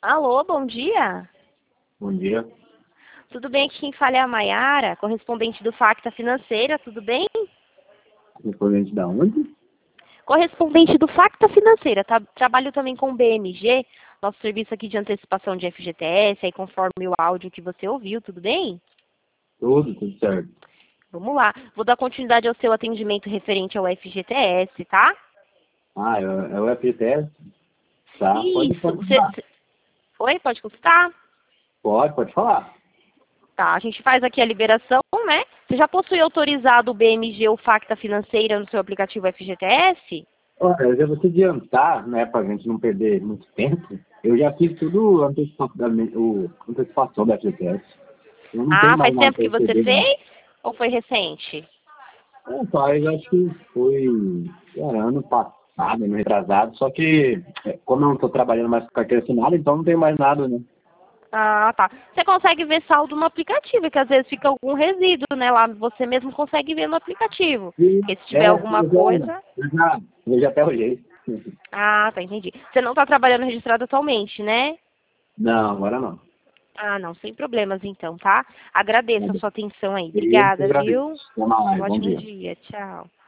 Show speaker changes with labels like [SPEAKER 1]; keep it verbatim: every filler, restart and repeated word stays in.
[SPEAKER 1] Alô, bom dia.
[SPEAKER 2] Bom dia.
[SPEAKER 1] Tudo bem? Aqui quem fala é a Maiara, correspondente do Facta Financeira, tudo bem?
[SPEAKER 2] Correspondente da onde?
[SPEAKER 1] Correspondente do Facta Financeira, tá? Trabalho também com o B M G, nosso serviço aqui de antecipação de F G T S, aí conforme o áudio que você ouviu, tudo bem?
[SPEAKER 2] Tudo, tudo certo.
[SPEAKER 1] Vamos lá, vou dar continuidade ao seu atendimento referente ao F G T S, tá?
[SPEAKER 2] Ah, é, é o F G T S? Tá, pode,
[SPEAKER 1] Isso,
[SPEAKER 2] pode
[SPEAKER 1] você...
[SPEAKER 2] falar.
[SPEAKER 1] você- Oi, pode consultar?
[SPEAKER 2] Pode, pode falar.
[SPEAKER 1] Tá, a gente faz aqui a liberação, né? Você já possui autorizado o B M G ou Facta Financeira no seu aplicativo F G T S?
[SPEAKER 2] Olha, eu já vou te adiantar, né, pra gente não perder muito tempo. Eu já fiz tudo antecipadamente, o antecipação da F G T S. Eu não tenho
[SPEAKER 1] Ah,
[SPEAKER 2] mais
[SPEAKER 1] faz
[SPEAKER 2] nada
[SPEAKER 1] tempo
[SPEAKER 2] para
[SPEAKER 1] que você
[SPEAKER 2] receber, não.
[SPEAKER 1] fez? Ou foi recente?
[SPEAKER 2] É, pai, eu acho que foi é, ano passado, ano retrasado, só que é, como eu não estou trabalhando mais com carteira assinada, então não tenho mais nada, né?
[SPEAKER 1] Ah, tá. Você consegue ver saldo no aplicativo, que às vezes fica algum resíduo, né? Lá você mesmo consegue ver no aplicativo.
[SPEAKER 2] E,
[SPEAKER 1] Porque se tiver
[SPEAKER 2] é,
[SPEAKER 1] alguma
[SPEAKER 2] eu já,
[SPEAKER 1] coisa...
[SPEAKER 2] eu já, eu já até olhei.
[SPEAKER 1] Ah, tá, entendi. Você não está trabalhando registrado atualmente, né?
[SPEAKER 2] Não, agora não.
[SPEAKER 1] Ah, não, sem problemas então, tá? Agradeço a sua atenção aí.
[SPEAKER 2] Eu que
[SPEAKER 1] Obrigada,
[SPEAKER 2] agradeço.
[SPEAKER 1] viu?
[SPEAKER 2] Até mais,
[SPEAKER 1] Um
[SPEAKER 2] bom
[SPEAKER 1] ótimo
[SPEAKER 2] dia.
[SPEAKER 1] dia. Tchau.